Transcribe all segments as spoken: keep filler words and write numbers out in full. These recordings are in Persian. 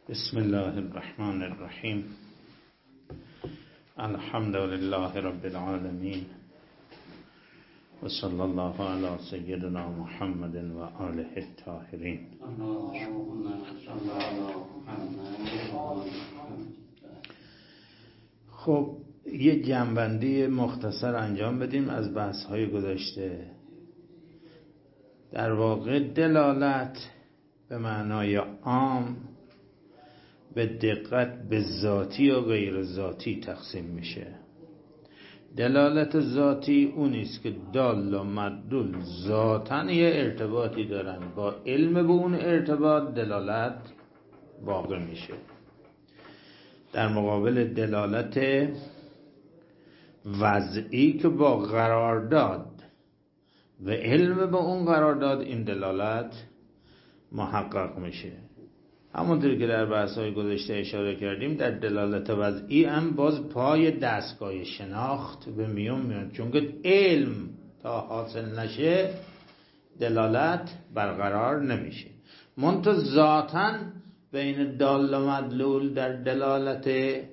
بسم الله الرحمن الرحیم. الحمد لله رب العالمین و صلی الله علی سیدنا محمد و آله الطاهرین. خب یه جنبندی مختصر انجام بدیم از بحث های گذشته. در واقع دلالت به معنای عام به دقت به ذاتی و غیر ذاتی تقسیم میشه. دلالت ذاتی اونیست که دال و مدلول ذاتاً یه ارتباطی دارن، با علم به اون ارتباط دلالت واقع میشه. در مقابل دلالت وضعی که با قرارداد و علم به اون قرارداد این دلالت محقق میشه. همونطور که در بحث‌های گذشته اشاره کردیم، در دلالت وضعی هم باز پای دستگاه شناخت به میون میاد، چون که علم تا حاصل نشه دلالت برقرار نمیشه. منتها ذاتاً بین دال و مدلول در دلالت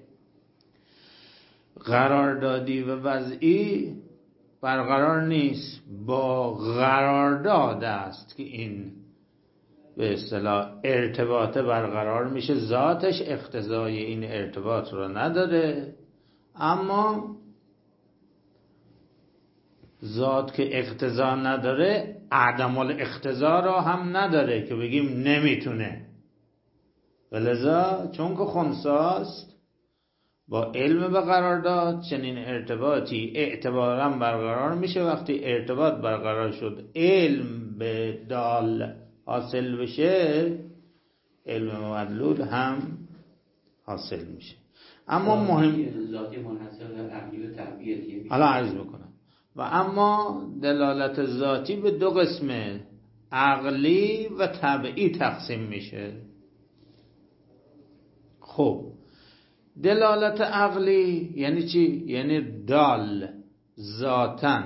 قراردادی و وضعی برقرار نیست، با قرارداد است که این به اصطلاح ارتباط برقرار میشه. ذاتش اقتضای این ارتباط رو نداره، اما ذات که اقتضا نداره عدم الاقتضا رو هم نداره که بگیم نمیتونه. ولذا چون که خنثی‌ست با علم به قرارداد چنین ارتباطی اعتباراً برقرار میشه. وقتی ارتباط برقرار شد علم به دال حاصل بشه، علم مدلول هم حاصل میشه. اما مهم ذاتی منحصر به عقلی و طبیعیه. حالا عرض میکنم. و اما دلالت ذاتی به دو قسمه، عقلی و طبیعی تقسیم میشه. خب دلالت عقلی یعنی چی؟ یعنی دال ذاتاً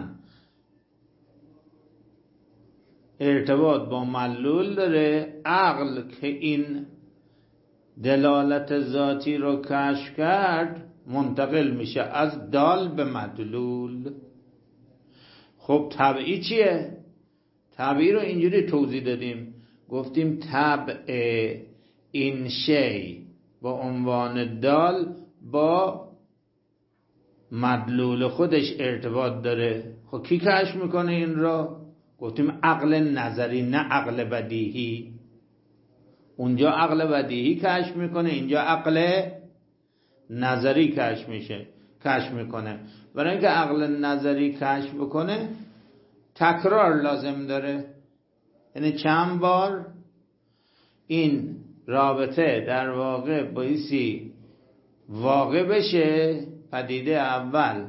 ارتباط با مدلول داره. عقل که این دلالت ذاتی رو کشف کرد منتقل میشه از دال به مدلول. خب طبعی چیه؟ طبعی رو اینجوری توضیح دادیم، گفتیم طبع این شی با عنوان دال با مدلول خودش ارتباط داره. خب کی کشف میکنه این رو؟ گفتیم عقل نظری، نه عقل بدیهی. اونجا عقل بدیهی کشف میکنه، اینجا عقل نظری کشف میشه کشف میکنه. برای اینکه عقل نظری کشف بکنه تکرار لازم داره، یعنی چند بار این رابطه در واقع بایستی واقع بشه، پدیده اول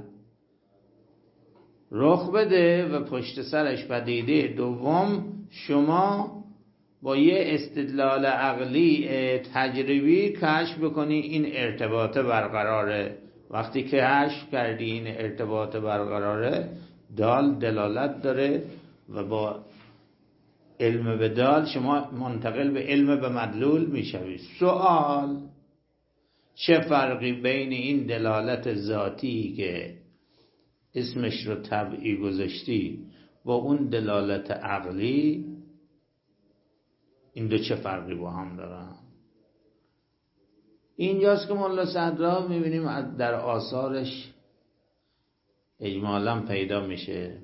رخ بده و پشت سرش پدیده دوم. شما با یه استدلال عقلی تجربی کشف بکنی این ارتباط برقراره. وقتی که کشف کردی این ارتباط برقراره، دال دلالت داره و با علم به دال شما منتقل به علم به مدلول میشوید. سوال: چه فرقی بین این دلالت ذاتی که اسمش رو طبعی گذاشتی با اون دلالت عقلی؟ این دو چه فرقی با هم دارن؟ اینجاست که ملا صدرا میبینیم در آثارش اجمالا پیدا میشه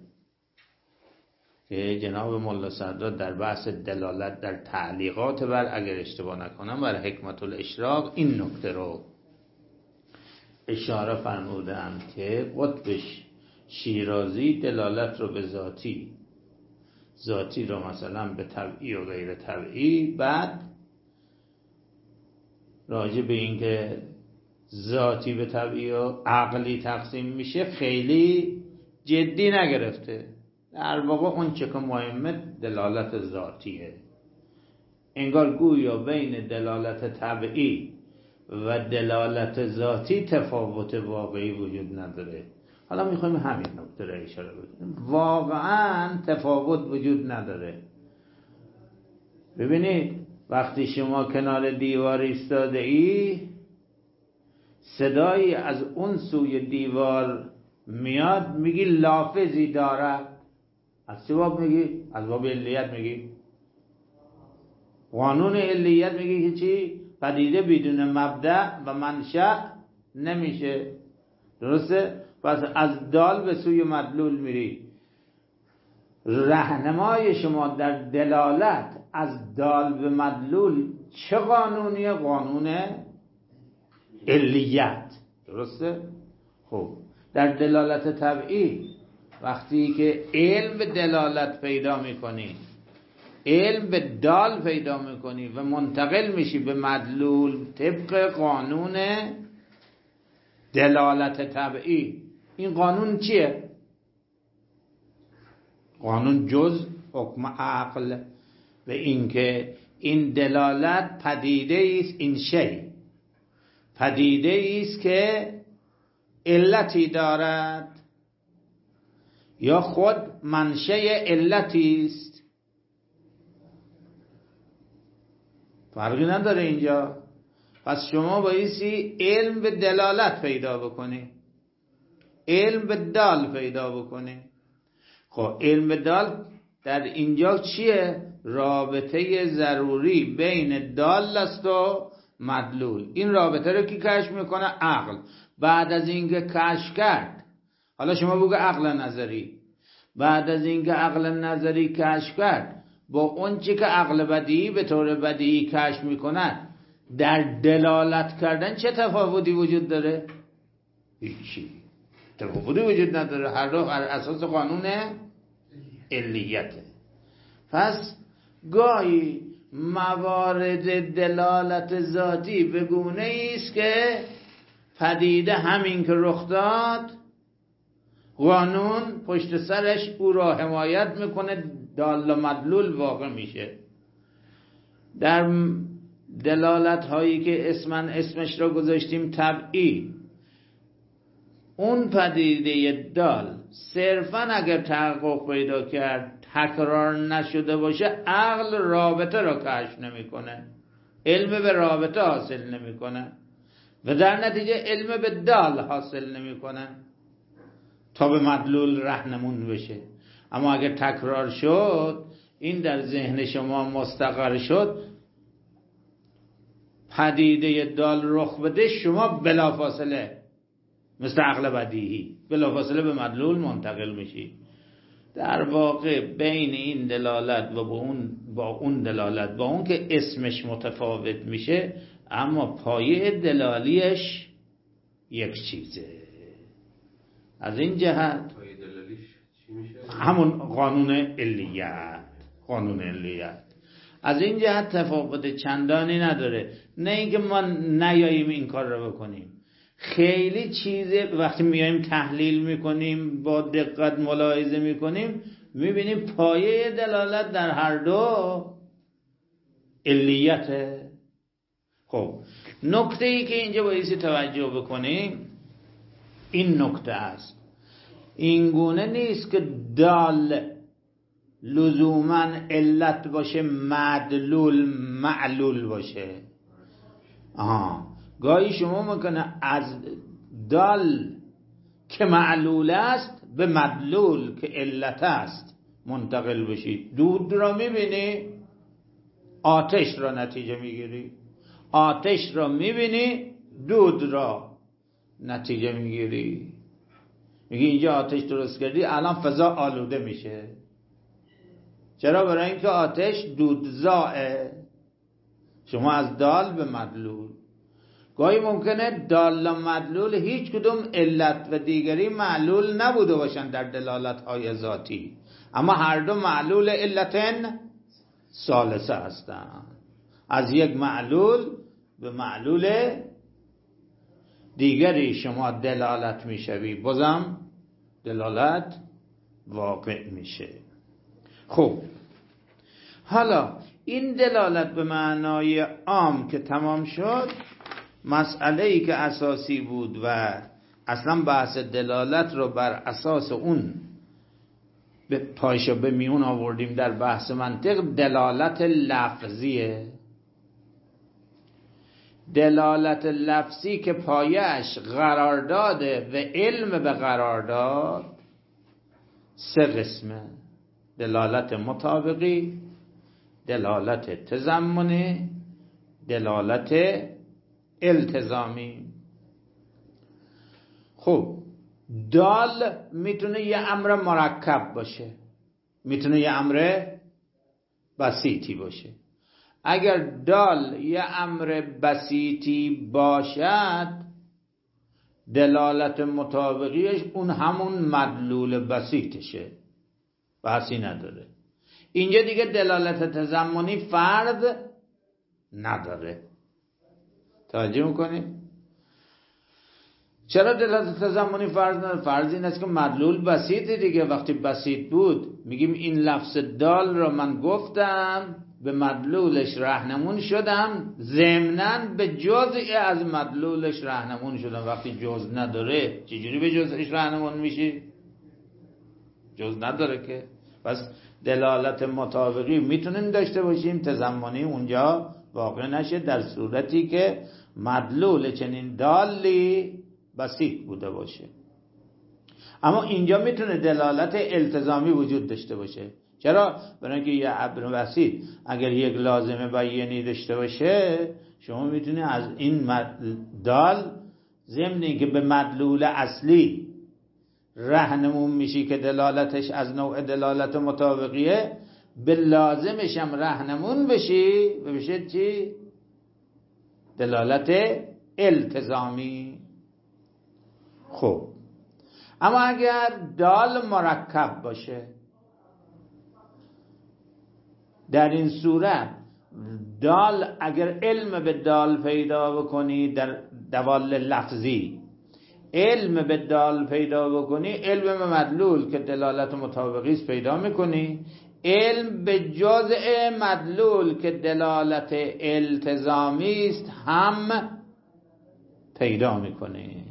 که جناب ملا صدرا در بحث دلالت در تعلیقات بر، اگر اشتباه نکنم، بر حکمت الاشراق این نکته رو اشاره فرمودند که قطبش شیرازی دلالت رو به ذاتی ذاتی رو مثلا به طبعی و غیر طبعی، بعد راجع به این که ذاتی به طبعی و عقلی تقسیم میشه خیلی جدی نگرفته. در واقع اون چه که مهمه دلالت ذاتیه. انگار گویا بین دلالت طبعی و دلالت ذاتی تفاوت واقعی وجود نداره. حالا میخوایم همین نکته رو اشاره بکنیم. واقعا تفاوت وجود نداره. ببینید وقتی شما کنار دیوار ایستاده ای، صدایی از اون سوی دیوار میاد، میگی لافظی دارد. از چه باب میگی؟ از باب علیت میگی. قانون علیت میگی که چی؟ پدیده بدون مبدأ و منشأ نمیشه. درسته؟ پس از دال به سوی مدلول میری. راهنمای شما در دلالت از دال به مدلول چه قانونیه؟ قانون علیت. درسته؟ خب در دلالت طبعی وقتی که علم به دلالت پیدا میکنی، علم به دال پیدا میکنی و منتقل میشی به مدلول طبق قانون دلالت طبعی. این قانون چیه؟ قانون جز حکم عقل، به اینکه این دلالت پدیده است، این شی پدیده است که علتی دارد یا خود منشأ علتی است. فرقی نداره اینجا. پس شما بایستی علم به دلالت پیدا بکنی، علم به دال پیدا بکنی. خب علم به دال در اینجا چیه؟ رابطه ضروری بین دال است و مدلول. این رابطه رو کی کشف میکنه؟ عقل. بعد از اینکه کشف کرد، حالا شما بگو عقل نظری، بعد از اینکه عقل نظری کشف کرد، با اون چی که عقل بدیهی به طور بدیهی کشف میکنه در دلالت کردن چه تفاوتی وجود داره؟ هیچی تفاوتی وجود نداره. هر دو بر اساس قانون علیته. پس گاهی موارد دلالت ذاتی به گونه است که پدیده همین که رخ داد، قانون پشت سرش او را حمایت میکنه، دال و مدلول واقع میشه. در دلالت هایی که اسمن اسمش را گذاشتیم طبعی، اون پدیده دال صرفا اگر تحقق پیدا کرد، تکرار نشده باشه، عقل رابطه را کشف نمیکنه، علم به رابطه حاصل نمیکنه و در نتیجه علم به دال حاصل نمیکنه تا به مدلول رهنمون بشه. اما اگر تکرار شد، این در ذهن شما مستقر شد، پدیده دال رخ بده، شما بلافاصله مثل عقل بدیهی بلافاصله به مدلول منتقل میشی. در واقع بین این دلالت و با اون با اون دلالت با اون که اسمش متفاوت میشه، اما پایه دلالیش یک چیزه. از این جهت پایه دلالیش چی میشه؟ همون قانون علیت. قانون علیت از این جهت تفاوت چندانی نداره. نه اینکه ما نیاییم این کار رو بکنیم، خیلی چیزه وقتی میایم تحلیل میکنیم، با دقت ملاحظه میکنیم، میبینیم پایه دلالت در هر دو علیته. خب نکته ای که اینجا بایستی توجه بکنیم این نکته است، این گونه نیست که دال لزوما علت باشه، مدلول معلول باشه. آها گاهی شما میکنه از دال که معلول است به مدلول که علت است منتقل بشید. دود را میبینی، آتش را نتیجه میگیری، آتش را میبینی، دود را نتیجه میگیری. میگی اینجا آتش درست کردی، الان فضا آلوده میشه. چرا؟ برای اینکه آتش دودزائه. شما از دال به مدلول. گاهی ممکنه دال و مدلول هیچ کدوم علت و دیگری معلول نبوده باشن در دلالت های ذاتی، اما هر دو معلول علتن ثالثه هستند. از یک معلول به معلول دیگری شما دلالت میشوی، بازم دلالت واقع میشه. خب حالا این دلالت به معنای عام که تمام شد، مسئله‌ای که اساسی بود و اصلا بحث دلالت رو بر اساس اون به پایش به میون آوردیم در بحث منطق، دلالت لفظیه. دلالت لفظی که پایش قرارداده و علم به قرارداد سه قسمه: دلالت مطابقی، دلالت تضمنی، دلالت التزامی. خب دال میتونه یه امر مرکب باشه، میتونه یه امر بسیطی باشه. اگر دال یه امر بسیطی باشد، دلالت مطابقیش اون همون مدلول بسیطشه، بحثی نداره. اینجا دیگه دلالت تضمنی فرض نداره. توجه میکنی؟ چرا دلالت تضمنی فرض نداره؟ فرض این است که مدلول بسیطه دیگه. وقتی بسیط بود میگیم این لفظ دال رو من گفتم، به مدلولش راهنمون شدم، ضمناً به جزئی از مدلولش راهنمون شدم. وقتی جز نداره چجوری به جزئش راهنمون میشی؟ جز نداره که. پس دلالت مطابقی میتونیم داشته باشیم، تضمنی اونجا واقع نشه در صورتی که مدلول چنین دالی بسیط بوده باشه. اما اینجا میتونه دلالت التزامی وجود داشته باشه. چرا؟ برای اینکه یه امر بسیط اگر یک لازمه بیانی داشته باشه، شما میتونی از این دال ضمن که به مدلول اصلی راهنمون میشی که دلالتش از نوع دلالت مطابقیه، به لازمش هم راهنمون بشی، بشه چی؟ دلالت التزامی. خب اما اگر دال مرکب باشه، در این صورت دال اگر علم به دال پیدا بکنی در دوال لفظی، علم به دال پیدا بکنی، علم به مدلول که دلالت مطابقی است پیدا میکنی، علم به جزء مدلول که دلالت التزامی است هم پیدا میکنی.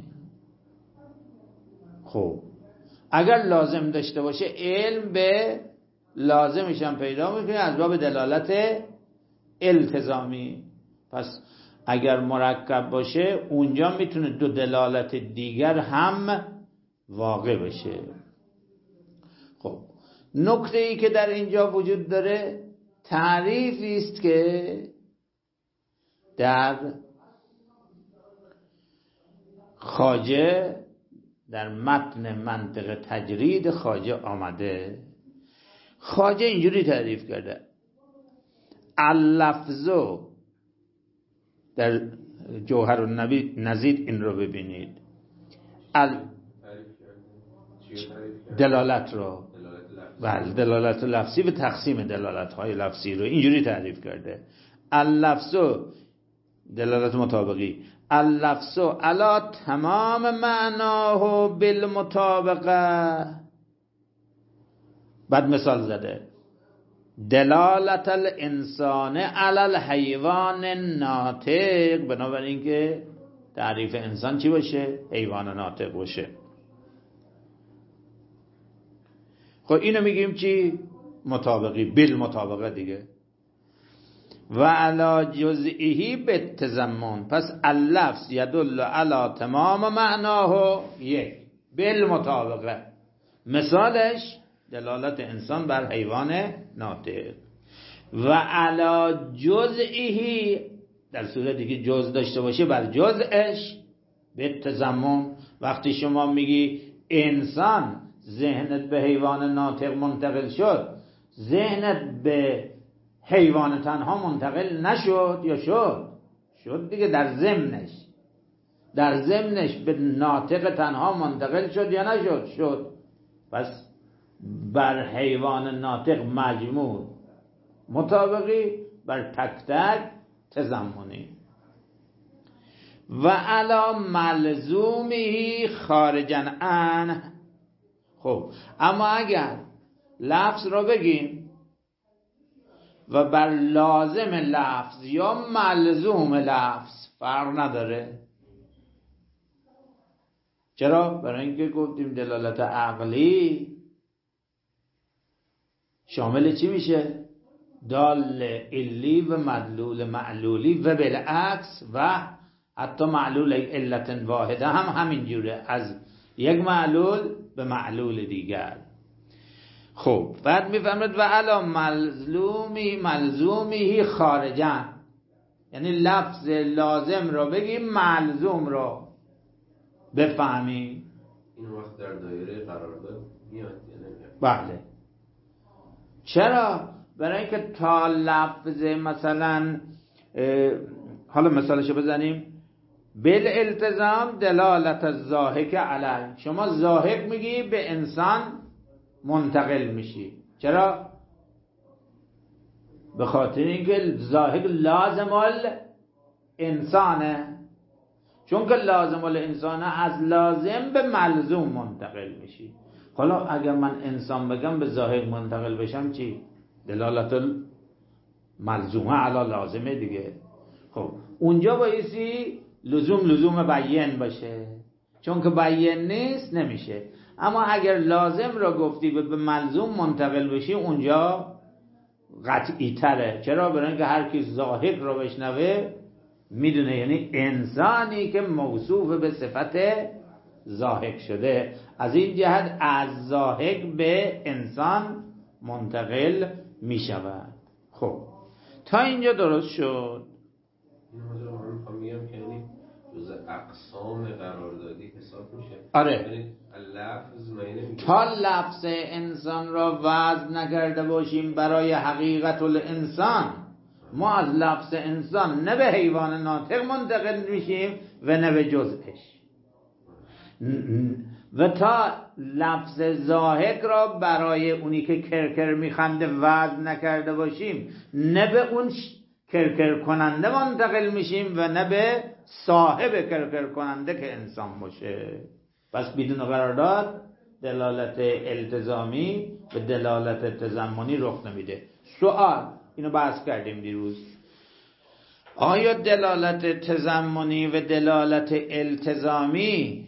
خب اگر لازم داشته باشه، علم به لازمش هم پیدا میکنی از باب دلالت التزامی. پس اگر مرکب باشه اونجا میتونه دو دلالت دیگر هم واقع بشه. خب نکته ای که در اینجا وجود داره، تعریفی است که در خواجه در متن منطق تجرید خواجه آمده. خواجه اینجوری تعریف کرده: اللفظو، در جوهر النزید این رو ببینید، ال دلالت رو، بله دلالت لفظی به تقسیم دلالت های لفظی رو اینجوری تعریف کرده: اللفظو دلالت مطابقی، اللفظو علا تمام معناه بالمطابقه. بعد مثال زده: دلالت الانسان علی الحیوان ناطق. بنابراین که تعریف انسان چی باشه؟ حیوان ناطق باشه. خب اینو میگیم چی؟ مطابقی، بالمطابقه دیگه. و علی جزئیه بالتضمن. پس اللفظ یدل علی تمام معناه یک بالمطابقه. مثالش دلالت انسان بر حیوان ناطق. و علی جزئیه، در صورتی که جز داشته باشه بر جزءش بالتضمن. وقتی شما میگی انسان، ذهنت به حیوان ناطق منتقل شد، ذهنت به حیوان تنها منتقل نشد یا شد؟ شد دیگه. در ضمنش در ضمنش به ناطق تنها منتقل شد یا نشد؟ شد. پس بر حیوان ناطق مجموع مطابقی، بر تک تک تضمنی. و علا ملزومی خارجن عنه. خب اما اگر لفظ رو بگیم و بر لازم لفظ یا ملزوم لفظ فرق نداره. چرا؟ برای اینکه گفتیم دلالت عقلی شامل چی میشه؟ دال علی و مدلول معلولی و بالعکس و حتی معلول علت واحده هم همین جوره، از یک معلول به معلول دیگر. خب بعد میفهمد و علا ملزومی ملزومی خارجن، یعنی لفظ لازم رو بگیم ملزوم رو بفهمی. این وقت در دایره قرارداد میاد یا نمیاد؟ بله. چرا؟ برای اینکه تا لفظ مثلا حالا مثالشو بزنیم، بالالتزام دلالت الضاحک علی، شما ضاحک میگی به انسان منتقل میشی. چرا؟ به خاطر اینکه ضاحک لازم الانسانه، چون که لازم الانسانه از لازم به ملزوم منتقل میشی. حالا اگر من انسان بگم به ضاحک منتقل بشم چی؟ دلالت ملزومه علی لازمه دیگه. خب اونجا بایستی لزوم لزوم بیان باشه، چون که بیان نیست نمیشه. اما اگر لازم را گفتی به ملزوم منتقل بشی اونجا قطعی تره. چرا؟ برای اینکه هر کی ضاحک را بشنوه میدونه، یعنی انسانی که موصوف به صفت ضاحک شده، از این جهت از ضاحک به انسان منتقل میشود. خب تا اینجا درست شد؟ این حالا من میخوام میگم که یعنی جز اقسام قراردادی حساب میشه. آره. یعنی لفظ معنی تا لفظ انسان را وضع نکرده باشیم برای حقیقت الانسان، ما از لفظ انسان نه به حیوان ناطق منتقل میشیم و نه به جزءش. و تا لفظ ضاحک را برای اونی که کرکر میخنده وضع نکرده باشیم نه به اون کرکر کننده منتقل میشیم و نه به صاحب کرکر کننده که انسان باشه. پس بدون قرارداد دلالت التزامی و دلالت تضمنی رخ نمیده. سوال اینو بحث کردیم دیروز، آیا دلالت تضمنی و دلالت التزامی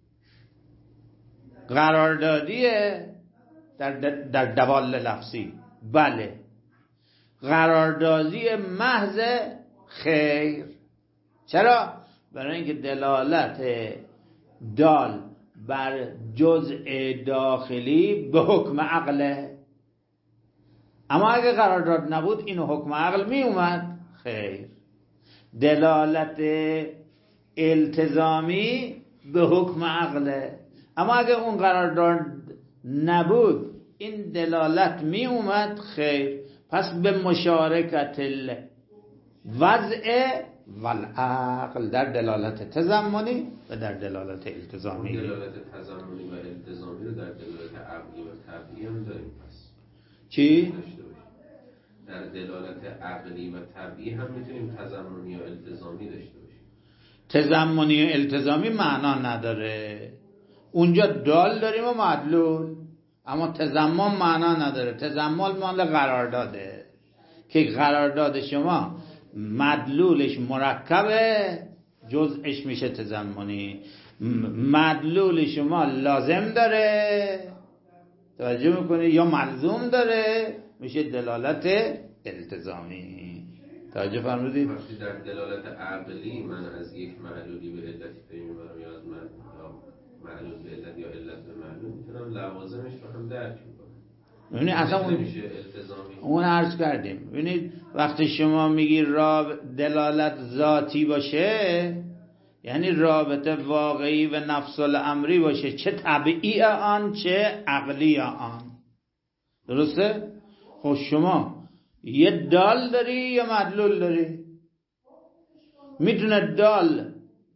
قراردادیه در در دوال لفظی؟ بله. قراردادی محض؟ خیر. چرا؟ برای اینکه دلالت دال بر جزء داخلی به حکم عقله. اما اگه قرارداد نبود اینو حکم عقل می اومد؟ خیر. دلالت التزامی به حکم عقله، اما اگه اون قرارداد نبود این دلالت می اومد؟ خیر. پس به مشارکت الوضع والعقل در دلالت تضمنی و در دلالت التزامی. دلالت تضمنی و التزامی رو در دلالت عقلی و طبیعی هم داریم. پس چی؟ در دلالت عقلی و طبیعی هم میتونیم تضمنی و التزامی داشته باشیم. تضمنی و التزامی معنا نداره. اونجا دال داریم و مدلول، اما تضمن معنا نداره. تضمن مال قرارداده که قرارداد شما مدلولش مرکبه، جزءش میشه تضمنی. مدلول شما لازم داره، توجه میکنی، یا ملزوم داره، میشه دلالت التزامی. توجه فرمودید؟ وقتی در دلالت عقلی من از یک معلولی به علتی پی میبرم یا از من معلول به علت یا علت به معلول، میتونم لوازمش رو هم درک میکنم. ببینید اصلا اون نمیشه التزامی. اون عرض کردیم. ببینید وقتی شما میگی را دلالت ذاتی باشه یعنی رابطه واقعی و نفس الامری باشه، چه طبیعی آن چه عقلی آن. درسته؟ خب شما یه دال داری یا مدلول داری؟ میتونه دال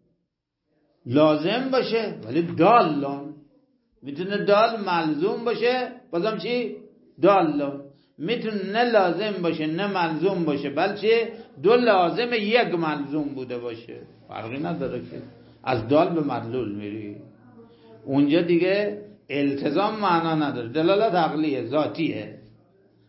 لازم باشه ولی دال لان، میتونه دال ملزوم باشه بازم چی؟ دال لان. میتونه نه لازم باشه نه ملزوم باشه بلکه دو لازم یک ملزوم بوده باشه. فرقی نداره که از دال به مدلول میری. اونجا دیگه التزام معنا نداره، دلالت عقلیه، ذاتیه.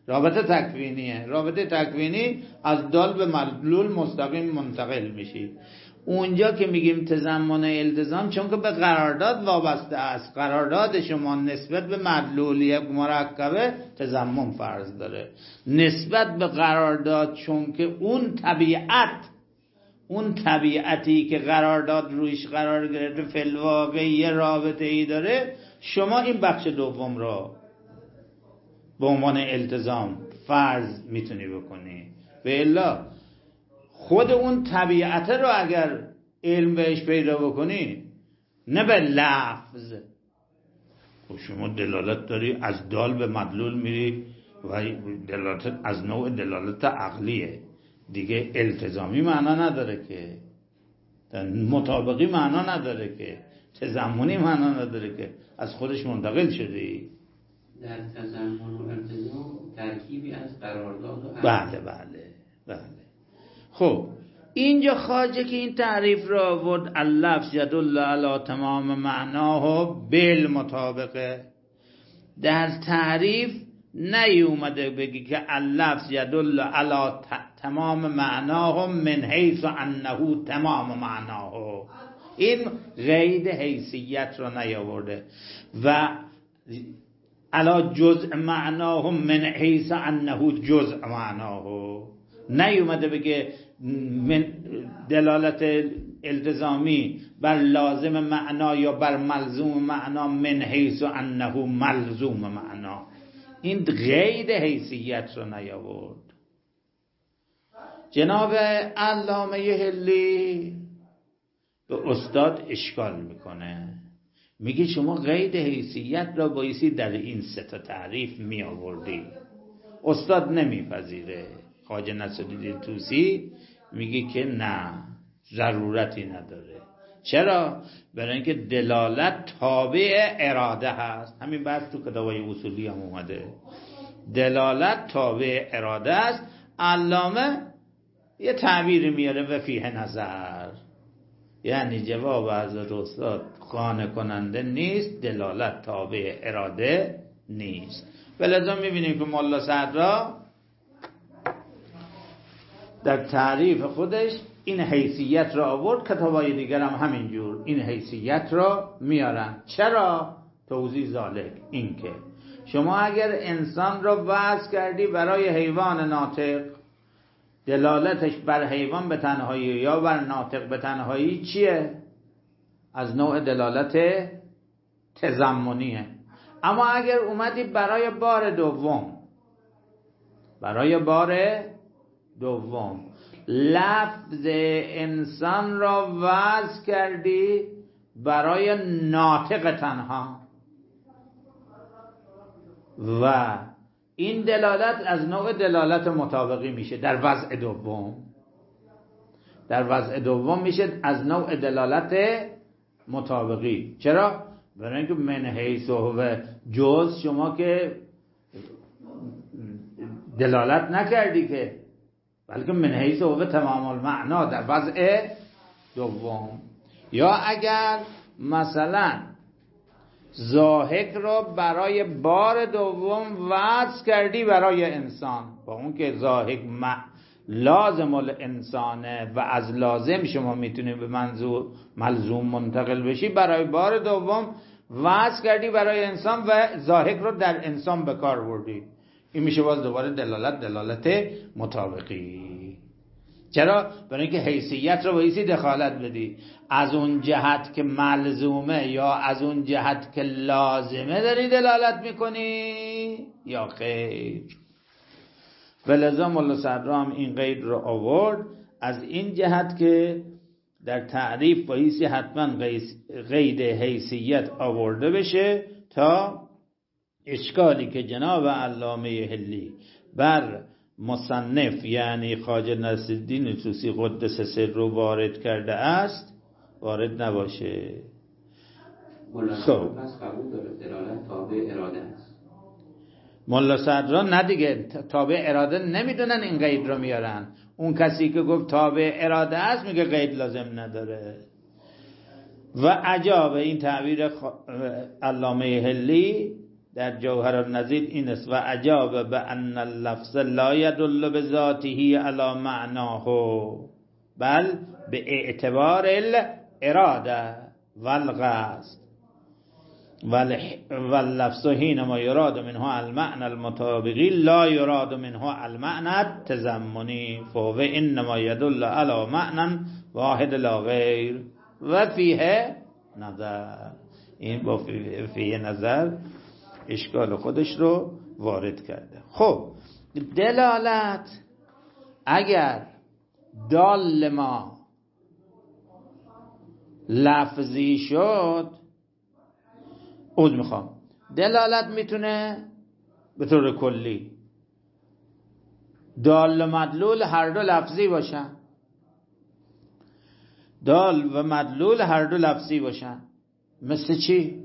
رابطه تکوینیه. رابطه تکوینی از دال به مدلول مستقیم منتقل میشی. اونجا که میگیم تضمن التزام چون که به قرارداد وابسته است، قرارداد شما نسبت به مدلولی مرکبه تضمن فرض داره. نسبت به قرارداد چون که اون طبیعت اون طبیعتی که قرارداد رویش قرار گرفته فی الواقع یه رابطه ای داره، شما این بخش دوم را به عنوان التزام فرض میتونی بکنی. به الا خود اون طبیعت رو اگر علم بهش پیدا بکنی، نه به لفظ. خب شما دلالت داری از دال به مدلول میری و دلالت از نوع دلالت عقلیه دیگه، التزامی معنا نداره که، مطابقی معنا نداره که، تضمنی معنا نداره که، از خودش منتقل شدی. در تضمن و التزام ترکیبی از قرارداد و عقد. بله بله بله. خب اینجا خواجه که این تعریف را آورد، اللفظ یدل علی تمام معناه بالمطابقه. در تعریف نیومده بگی که اللفظ یدل علی تمام معناه من حیث انه تمام معناه. این قید حیثیت را نیاورده. و علی جزء معناه من حیث انه جزء معناه. نیومده بگه من دلالت التزامی بر لازم معنا یا بر ملزوم معنا من حیث انه ملزوم معنا. این قید حیثیت رو نیاورد. جناب علامه حلی به استاد اشکال میکنه، میگه شما قید حیثیت را بایستی در این سه تا تعریف می آوردی. استاد نمیپذیره. خواجه نصرالدین طوسی میگه که نه، ضرورتی نداره. چرا؟ برای اینکه دلالت تابع اراده هست. همین بحث تو کتابای اصولی هم اومده. دلالت تابع اراده است. علامه یه تعبیری میاره و فیه نظر، یعنی جواب از استاد قانع کننده نیست، دلالت تابع اراده نیست. ولذا میبینیم که مولا صدرا در تعریف خودش این حیثیت را آورد. کتابای دیگر هم همینجور این حیثیت را میارن. چرا؟ توضیح ذالک، این که شما اگر انسان را وضع کردی برای حیوان ناطق، دلالتش بر حیوان به تنهایی یا بر ناطق به تنهایی چیه؟ از نوع دلالت تضمنیه. اما اگر اومدی برای بار دوم برای بار دوم لفظ انسان را وضع کردی برای ناطق تنها، و این دلالت از نوع دلالت مطابقی میشه در وضع دوم. در وضع دوم میشه از نوع دلالت مطابقی. چرا؟ برای اینکه من حیث و جز شما که دلالت نکردی که، بلکه من حیث و تمام المعنا در وضع دوم. یا اگر مثلا ضاحک را برای بار دوم وضع کردی برای انسان، با اون که ضاحک لازم الانسانه و از لازم شما میتونی به منظور ملزوم منتقل بشی، برای بار دوم وضع کردی برای انسان و ضاحک را در انسان به کار بردی. این میشه باز دوباره دلالت دلالت مطابقی. چرا؟ برای اینکه حیثیت رو بایستی دخالت بدی. از اون جهت که ملزومه یا از اون جهت که لازمه داری دلالت میکنی یا خیر. ولذا مولا صدرا هم این قید رو آورد از این جهت که در تعریف بایستی حتما قید حیثیت آورده بشه تا اشکالی که جناب علامه حلی بر مصنف یعنی خواجه نصرالدین طوسی قدس سر رو وارد کرده است وارد نباشه. خب پس قبول داره دلالت تابع اراده است. مولا صدرا نه دیگه، تابع اراده نمیدونن این قید رو میارن. اون کسی که گفت تابع اراده است میگه قید لازم نداره. و عجاب این تعبیر علامه حلی در جوهر النزیل این است: و عجاب به ان اللفظ لا یدل بذاته علی معناه بل به اعتبار الاراده والقصد واللفظ حینما یراد منه المعنى المطابقی لا یراد منه المعنى التضمنی فهو انما یدل علی معنى واحد لا غیر و فیه نظر. این با فیه نظر اشکال خودش رو وارد کرده. خب دلالت اگر دال ما لفظی شد، عذر میخوام، دلالت میتونه به طور کلی دال و مدلول هر دو لفظی باشن، دال و مدلول هر دو لفظی باشن. مثل چی؟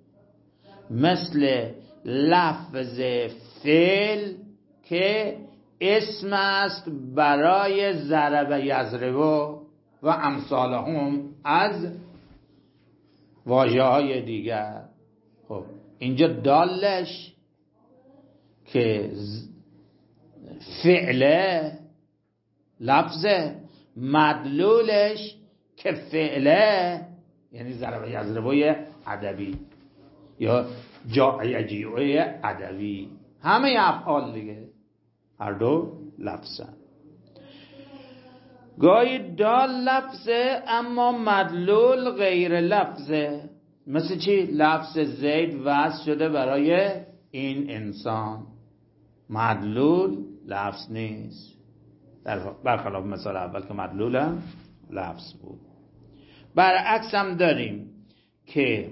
مثل لفظ فعل که اسم است برای ضرب یضرب و امثالهم از واژه های دیگر. خب اینجا دالش که فعله لفظه، مدلولش که فعله یعنی ضرب یضربوی ادبی یا جاعیجیوی ادبی، همه افعال دیگه هر دو لفظن. گاهی دال لفظه اما مدلول غیر لفظه. مثل چی؟ لفظ زید وضع شده برای این انسان، مدلول لفظ نیست، برخلاف مثال اول که مدلول هم لفظ بود. برعکس هم داریم که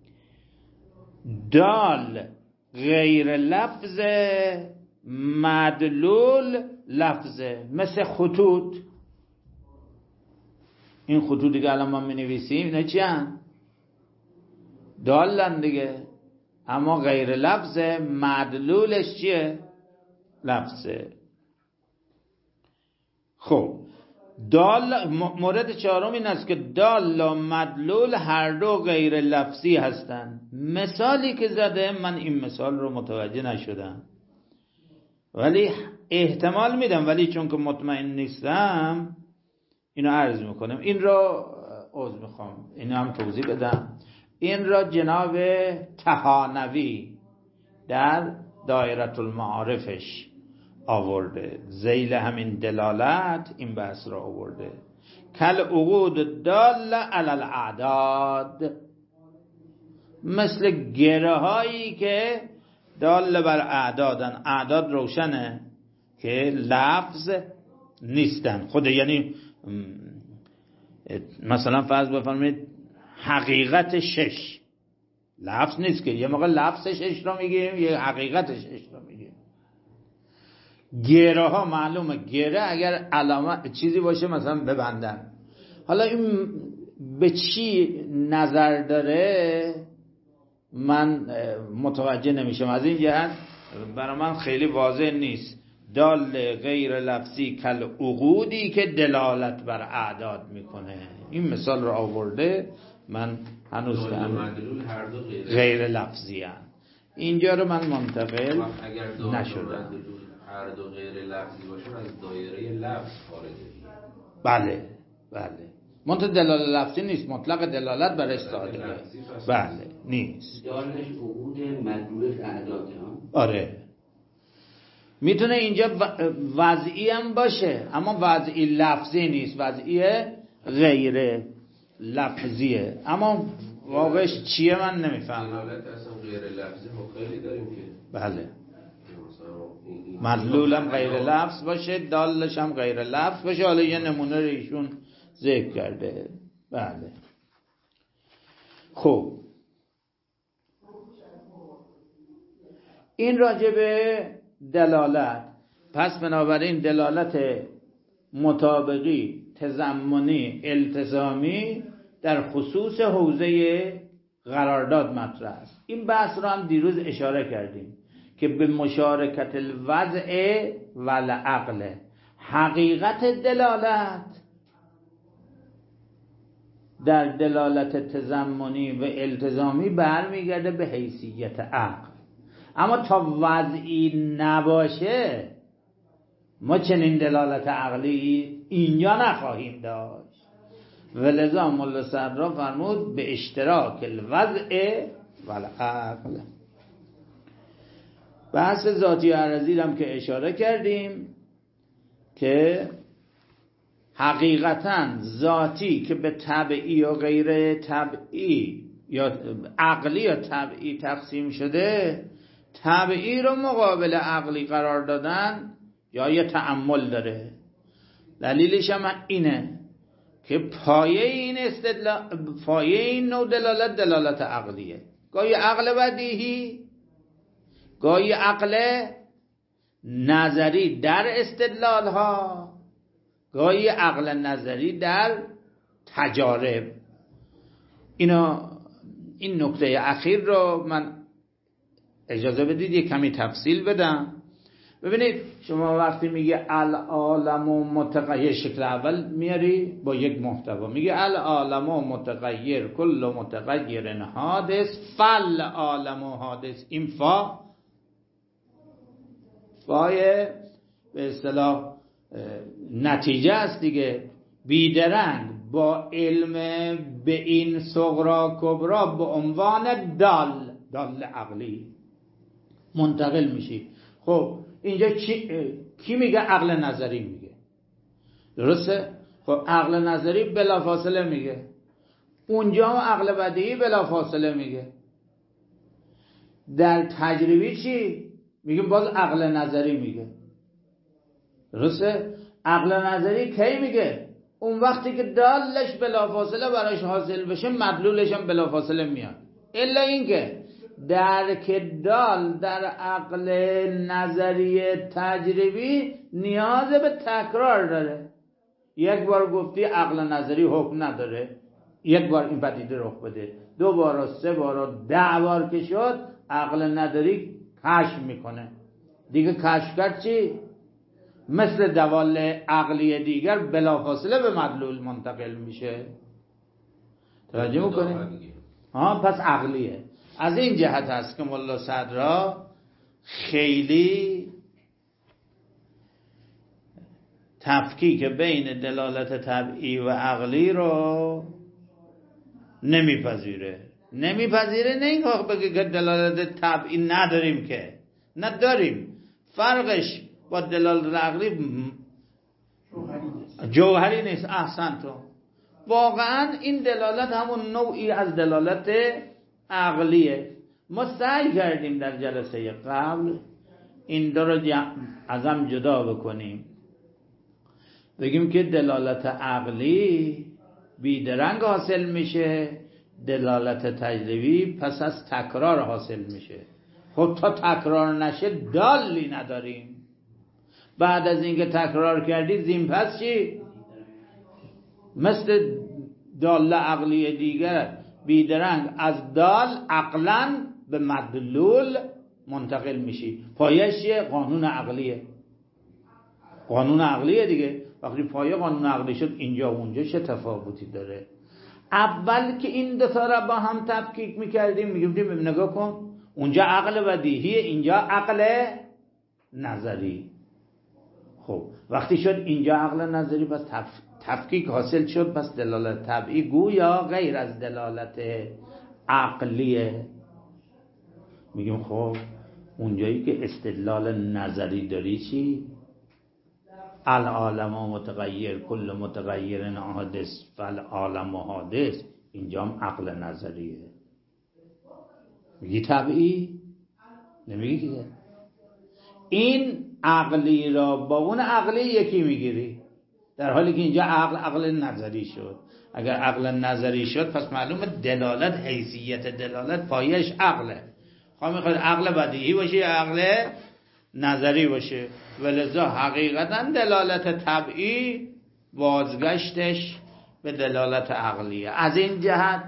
دال غیر لفظه مدلول لفظه. مثل خطوط، این خطوطی که الان ما می نویسیم اینا چی هن؟ دالن دیگه، اما غیر لفظه، مدلولش چیه؟ لفظه. خب دال مورد چهارم این است که دال و مدلول هر دو غیر لفظی هستند. مثالی که زده من این مثال رو متوجه نشدم ولی احتمال میدم، ولی چون که مطمئن نیستم اینو عرض میکنم. این را عذر میخوام اینو هم توضیح بدم. این را جناب طحانوی در دایره المعارفش آورده، ذیل همین دلالت این بحث را آورده. کل عقود دال علی الاعداد، مثل گره هایی که دال بر اعدادن. اعداد روشنه که لفظ نیستن خود، یعنی مثلا فرض بفرمایید حقیقت شش لفظ نیست که، یه موقع لفظ شش را میگیم یه حقیقت شش را میگیم. گره ها معلومه، گره اگر علامت چیزی باشه مثلا ببندن. حالا این به چی نظر داره من متوجه نمیشم، از این جهت برای من خیلی واضح نیست. دال غیر لفظی کل عقودی که دلالت بر اعداد میکنه، این مثال رو آورده. من هنوز که غیر لفظی هم اینجا رو من منتقل نشدم. هر دو غیر لفظی باشن از دایره لفظ خارجه. بله بله، منطق دلالت لفظی نیست، مطلق دلالت بر استعاده. بله نیست. دالش عقود مدلولش اعداد. آره میتونه اینجا وضعی هم باشه اما وضعی لفظی نیست، وضعی غیر لفظیه، اما واقعش چیه من نمیفهمم. دلالت اصلا غیر لفظی ما خیلی داریم که بله، مدلولم غیر لفظ باشه، دالش هم غیر لفظ باشه. حالا یه نمونه رو ایشون ذکر کرده. بله خب این راجبه دلالت. پس بنابراین دلالت مطابقی، تضمنی، التزامی در خصوص حوزه قرارداد مطرح است. این بحث رو هم دیروز اشاره کردیم که به مشارکت الوضع و العقل، حقیقت دلالت در دلالت تضمنی و التزامی برمیگرده به حیثیت عقل. اما تا وضعی نباشه ما چنین دلالت عقلی اینجا نخواهیم داشت. ولذا ملا صدرا فرمود به اشتراک الوضع و العقل. بحث ذاتی و عرضی هم که اشاره کردیم که حقیقتاً ذاتی که به طبعی و غیر طبعی یا عقلی یا طبعی تقسیم شده، طبعی رو مقابل عقلی قرار دادن یا یه تأمل داره. دلیلش هم اینه که پایه این استدلال، پایه این نوع دلالت دلالت عقلیه. گاهی عقل بدیهی، گاهی عقل نظری در استدلال ها، گاهی عقل نظری در تجارب. اینا این نکته اخیر رو من اجازه بدید یک کمی تفصیل بدم. ببینید شما وقتی میگه العالم متغیر، شکل اول میاری با یک محتوا، میگه العالم متغیر کل متغیر حادث فالعالم حادث. این فا فای به اصطلاح نتیجه است دیگه. بیدرنگ با علم به این صغرا کبرا به عنوان دال دال عقلی منتقل میشی. خب اینجا کی, کی میگه؟ عقل نظری میگه، درسته؟ خب عقل نظری بلافاصله میگه، اونجا هم عقل بدیهی بلافاصله میگه. در تجربی چی میگیم؟ باز عقل نظری میگه، درسته؟ عقل نظری کی میگه؟ اون وقتی که دالش بلافاصله براش حاصل بشه، مدلولش هم بلافاصله میاد. الا اینکه درک دال در عقل نظری تجربی نیاز به تکرار داره. یک بار گفتی عقل نظری حکم نداره، یک بار این پدیده رخ بده، دو بار، سه بار، ده بار که شد عقل نظری کشف میکنه دیگه. کشف کرد چی؟ مثل دوال عقلی دیگر بلافاصله به مدلول منتقل میشه. توجه میکنی؟ ها پس عقلیه. از این جهت هست که ملا صدرا خیلی تفکیک بین دلالت طبعی و عقلی رو نمیپذیره. نمیپذیره نه این بگه که دلالت طبعی نداریم، که نداریم. فرقش با دلالت عقلی جوهری نیست. احسن تو. واقعا این دلالت همون نوعی از دلالت عقلیه. ما سعی کردیم در جلسه قبل این دو رو از هم جدا بکنیم، بگیم که دلالت عقلی بیدرنگ حاصل میشه، دلالت تجربی پس از تکرار حاصل میشه. خب تا تکرار نشه دالی نداریم. بعد از اینکه تکرار کردی زین پس چی؟ مثل دال عقلی دیگر بیدرنگ از دال عقلا به مدلول منتقل میشی. پایش چیه؟ قانون عقلیه. قانون عقلیه دیگه. وقتی پایه قانون عقلی شد اینجا و اونجا چه تفاوتی داره؟ اول که این دو تا را با هم تفکیک میکردیم میگفتیم نگاه کن، اونجا عقل بدیهی، اینجا عقل نظری. خب وقتی شد اینجا عقل نظری، پس تف... تفکیک حاصل شد، پس دلالت طبعی گویا غیر از دلالت عقلیه. میگیم خب اونجایی که استدلال نظری داری چی؟ العالم متغیر کل متغیر حادث فالعالم حادث، اینجا هم عقل نظریه. میگی طبعی؟ نمیگی که این عقلی را با اون عقلی یکی میگیری، در حالی که اینجا عقل عقل نظری شد. اگر عقل نظری شد پس معلومه دلالت، حیثیت دلالت پایش عقله. خواهی میخواد عقل بدیهی باشه یا عقل نظری باشه. ولذا حقیقتا دلالت طبعی بازگشتش به دلالت عقلیه. از این جهت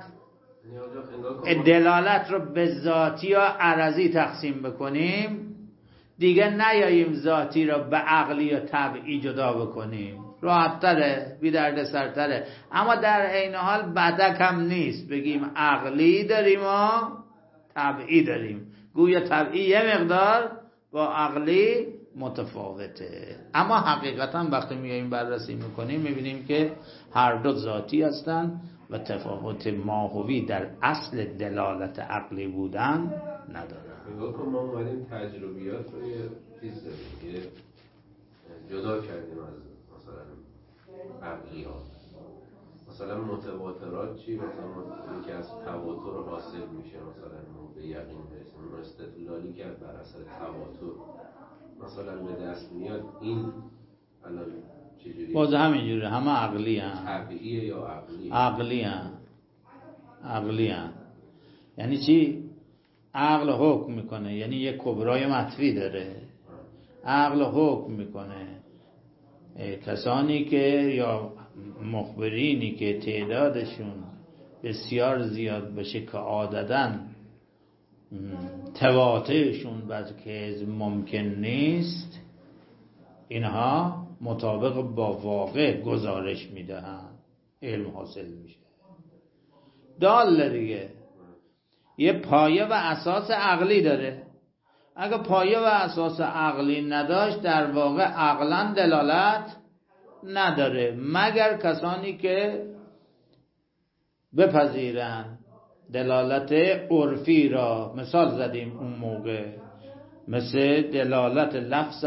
دلالت رو به ذاتی یا عرضی تقسیم بکنیم، دیگه نیاییم ذاتی رو به عقلی یا طبعی جدا بکنیم. راحت تره، بی درد سرتره. اما در عین حال بدک هم نیست بگیم عقلی داریم و طبعی داریم. گویا طبعی یه مقدار با عقلی متفاوته. اما حقیقتا وقتی میایم بررسی میکنیم میبینیم که هر دو ذاتی هستن و تفاوت ماهوی در اصل دلالت عقلی بودن ندارن. نگاه کن ما اومدیم تجربیات رو یه چیز داریم، یه جدا کردیم از مثلا عقلی ها. مثلا متواترات چی؟ مثلا یکی از تواتر حاصل میشه، مثلا ما به یقین برسیم، استدلالی کرد بر اثر تواتر مثلا به دست میاد. این الان چجوری؟ باز همینجوره، همه عقلی هم طبیعیه یا عقلی؟ عقلی هم عقلی هم یعنی چی؟ عقل حکم میکنه، یعنی یک کبرای مطفی داره. عقل حکم میکنه کسانی که یا مخبرینی که تعدادشون بسیار زیاد بشه که عادتاً تواترشون بلکه ممکن نیست، اینها مطابق با واقع گزارش میدهن، علم حاصل میشه. دال دیگه یه پایه و اساس عقلی داره. اگه پایه و اساس عقلی نداشت در واقع عقلاً دلالت نداره، مگر کسانی که بپذیرن دلالت عرفی را. مثال زدیم اون موقع، مثل دلالت لفظ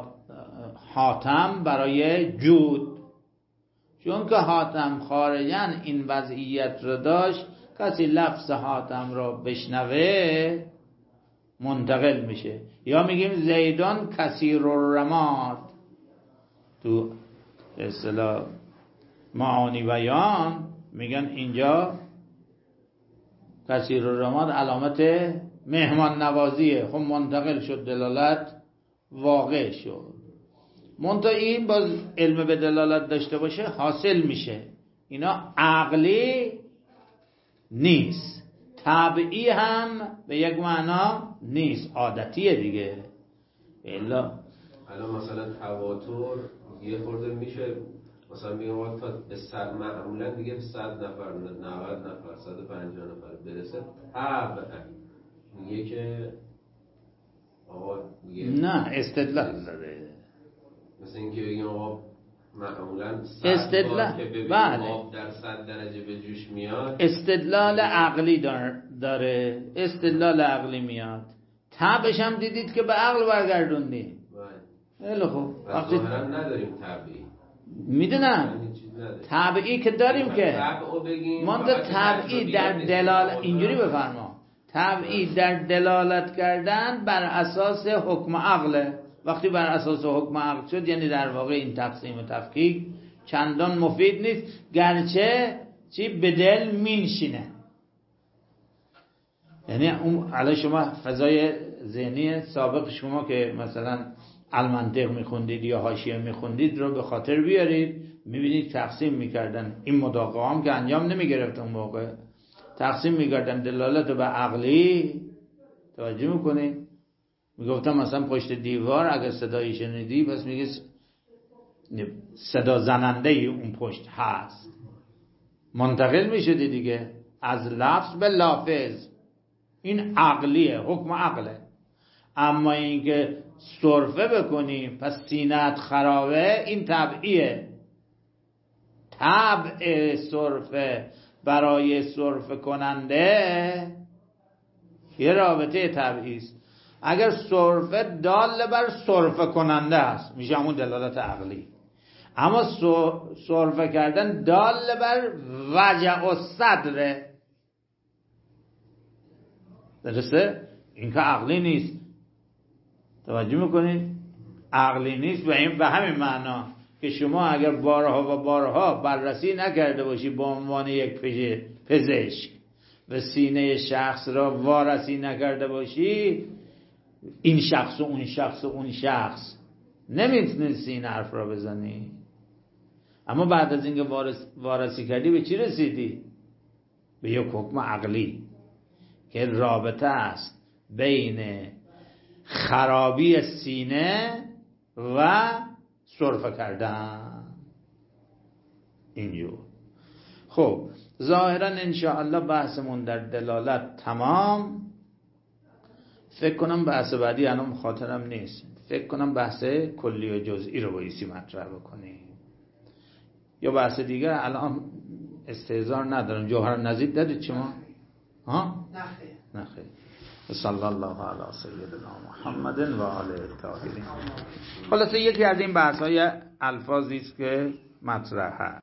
حاتم برای جود، چون که حاتم خارجاً این وضعیت را داشت، کسی لفظ حاتم را بشنوه منتقل میشه. یا میگیم زیدان کثیر الرماد، تو اصطلاح معانی بیان میگن اینجا کثیر الرماد علامت مهمان نوازیه. خب منتقل شد، دلالت واقع شد. منتها این باز علم به دلالت داشته باشه حاصل میشه. اینا عقلی نیست، طبعی هم به یک معنا نیست، عادتیه دیگه. الا الان مثلا تواتر یه خورده میشه مثلا میگم تا به صد، معمولا دیگه به صد نفر، نود نفر، صد و پنجاه نفر برسه طبعا میگه که آقا میگه نه استدلال داره. مثل اینکه بگیم آقا معمولا استدلال که ببینیم بله. آب در صد درجه به جوش میاد، استدلال عقلی داره، استدلال عقلی میاد. طبعش هم دیدید که به عقل برگردوندی. خیلی خوب، وقتی نداریم طبعی، میدونم طبعی که داریم که ما در طبعی در دلالت اینجوری بفرما، طبعی در دلالت کردن بر اساس حکم عقله. وقتی بر اساس حکم عقل شد یعنی در واقع این تقسیم و تفکیک چندان مفید نیست، گرچه چی به دل مینشینه. یعنی اون علی شما فضای ذهنی سابق شما که مثلا المنطق میخوندید یا حاشیه میخوندید رو به خاطر بیارید، میبینید تقسیم میکردن. این مداقا هم که انجام نمیگرفت اون موقع، تقسیم میکردن دلالت به عقلی. توجه میکنید؟ میگفتم مثلا پشت دیوار اگر صدایی شنیدی پس میگه صدا زننده اون پشت هست، منتقل میشدی دیگه از لفظ به لافظ. این عقلیه، حکم عقله. اما اینکه صرفه بکنیم پس سینت خرابه، این طبعیه. طبع صرفه برای صرفه کننده یه رابطه طبعی است. اگر صرفه دال بر صرفه کننده است میشه همون دلالت عقلی. اما صرفه کردن دال بر وجع و صدره، درسته؟ این که عقلی نیست. توجه میکنید؟ عقلی نیست و این به همین معنا که شما اگر بارها و بارها بررسی نکرده باشی به عنوان یک پزشک و سینه شخص را وارسی نکرده باشی، این شخص و اون شخص و اون شخص، نمیتونی سینه حرف را بزنی. اما بعد از اینکه وارس وارسی کردی به چی رسیدی؟ به یک حکم عقلی که رابطه است بین خرابی سینه و صرفه کردن. اینجور. خب ظاهرا انشاءالله بحثمون در دلالت تمام. فکر کنم بحث بعدی الان خاطرم نیست، فکر کنم بحث کلی و جزئی رو بایستی مطرح بکنیم یا بحث دیگر. الان استهزار ندارم. جوهر نظیر دادید شما؟ ها؟ نخیر نخیر. صلی الله علی سیدنا محمد و آله الطاهرین. خلاصه یکی از این بحث های الفاظی است که مطرح هست.